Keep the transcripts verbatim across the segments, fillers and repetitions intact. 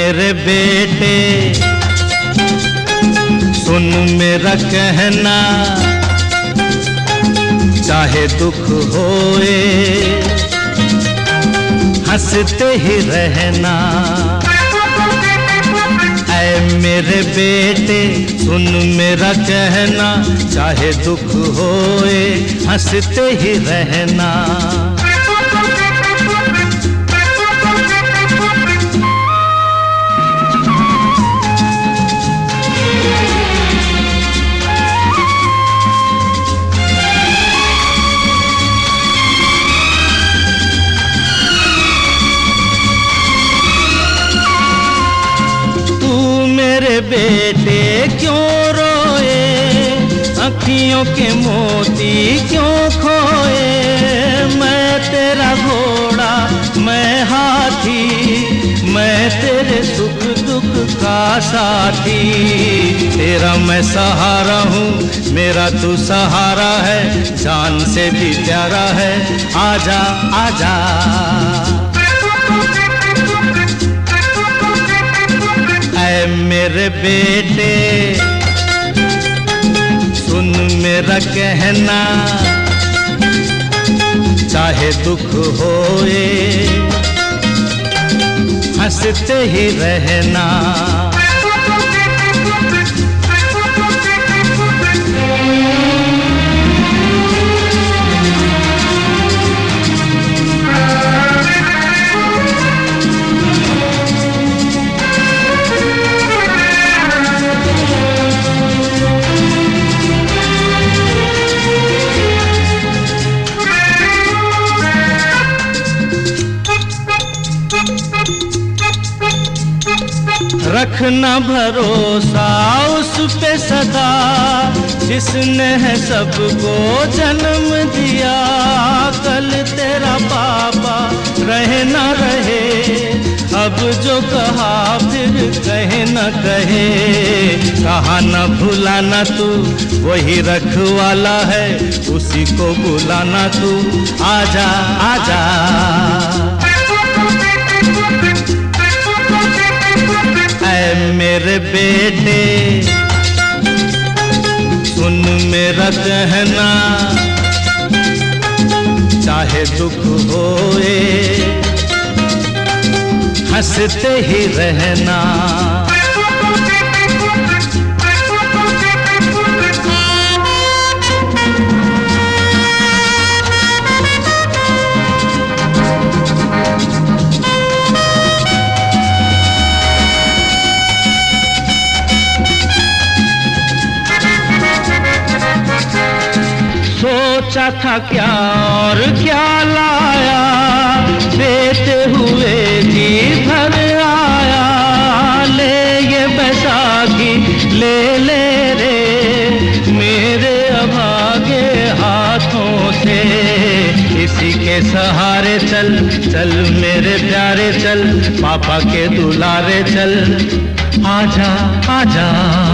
मेरे बेटे सुन मेरा कहना, चाहे दुख होए हंसते ही रहना। ऐ मेरे बेटे सुन मेरा कहना, चाहे दुख होए हंसते ही रहना। मेरे बेटे क्यों रोए, अखियों के मोती क्यों खोए। मैं तेरा घोड़ा मैं हाथी, मैं तेरे सुख दुख का साथी। तेरा मैं सहारा हूँ, मेरा तू सहारा है, जान से भी प्यारा है। आजा आजा ऐ मेरे बेटे सुन मेरा कहना, चाहे दुख होए हंसते ही रहना। रखना भरोसा उस पे सदा, जिसने है सबको जन्म दिया। कल तेरा पापा रहे न रहे, अब जो कहा फिर कहे न कहे। कहा न भुलाना तू वही रखवाला है, उसी को बुलाना तू। आजा आजा ऐ मेरे बेटे सुन मेरा कहना, चाहे दुख होए हंसते ही रहना। सोचा था क्या और क्या लाया, देते हुए जी भर आया। ले ये बैसाखी ले ले रे मेरे अभागे हाथों से। इसी के सहारे चल चल मेरे प्यारे चल, पापा के दुलारे चल। आजा आजा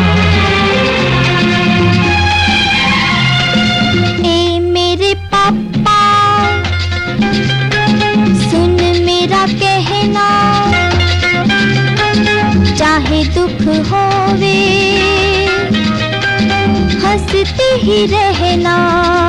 चाहे दुख होवे हंसते ही रहना।